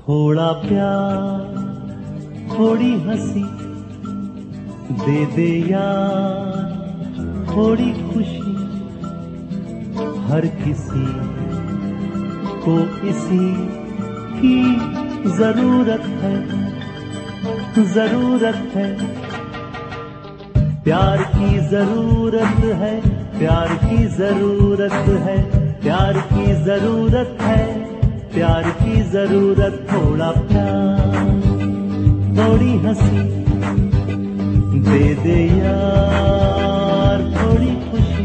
थोड़ा प्यार थोड़ी हंसी दे दे यार, थोड़ी खुशी हर किसी को इसी की जरूरत है, जरूरत है। प्यार की जरूरत है, प्यार की जरूरत है, प्यार की जरूरत है, प्यार की जरूरत। थोड़ा प्यार थोड़ी हंसी दे दे यार, थोड़ी खुशी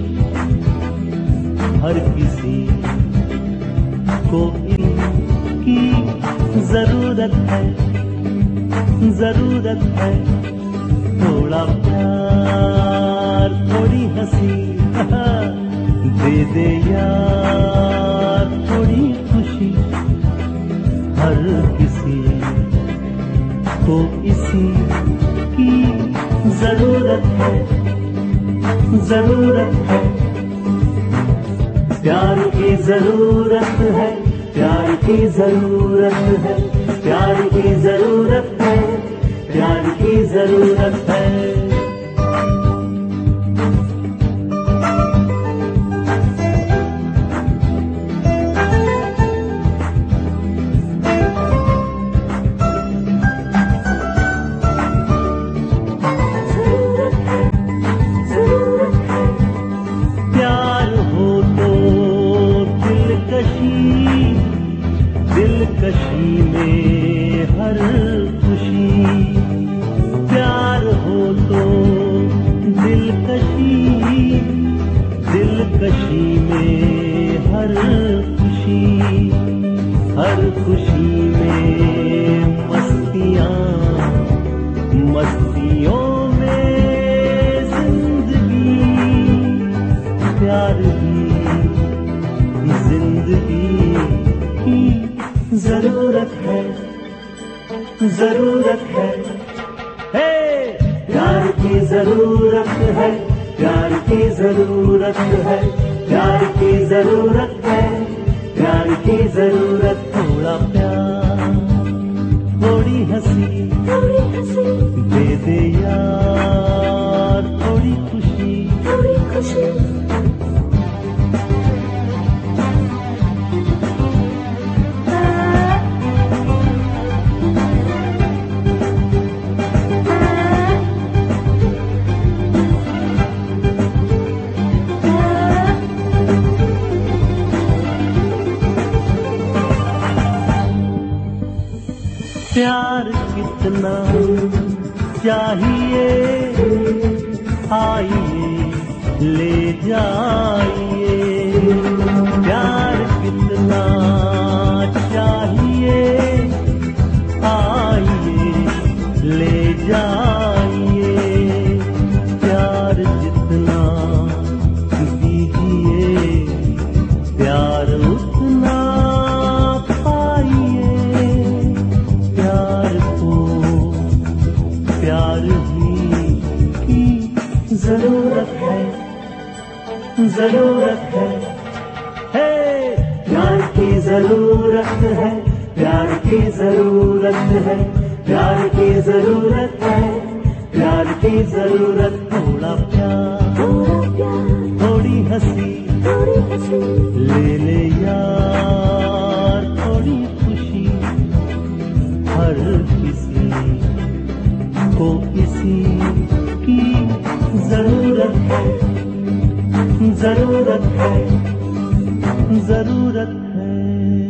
हर किसी को इनकी जरूरत है, जरूरत है। थोड़ा प्यार थोड़ी हंसी दे दे यार, थोड़ी खुशी हर किसी को इसी की जरूरत है, जरूरत है। प्यार की जरूरत है, प्यार की जरूरत है, प्यार की जरूरत है, प्यार की जरूरत है। दिलकशी में हर खुशी, प्यार हो तो दिलकशी, दिलकशी में हर खुशी, हर खुशी में मस्तियाँ, मस्तियों में जिंदगी, प्यार ही जिंदगी की जरूरत है, जरूरत है। हे प्यार की जरूरत है, प्यार की जरूरत है, प्यार की जरूरत है, प्यार की जरूरत। थोड़ा प्यार थोड़ी हंसी दे दे यार, थोड़ी खुशी, थोड़ी खुशी। प्यार कितना चाहिए, आइए ले जाइए। प्यार कितना चाहिए, आइए ले जाइए। प्यार जितना दीजिए, प्यार उतना जरूरत है, जरूरत है। हे प्यार की जरूरत है, प्यार की जरूरत है, प्यार की जरूरत है, प्यार की जरूरत। थोड़ा प्यार थोड़ी हंसी ले ले यार, थोड़ी खुशी हर किसी को इसी की जरूरत है, जरूरत है, जरूरत है।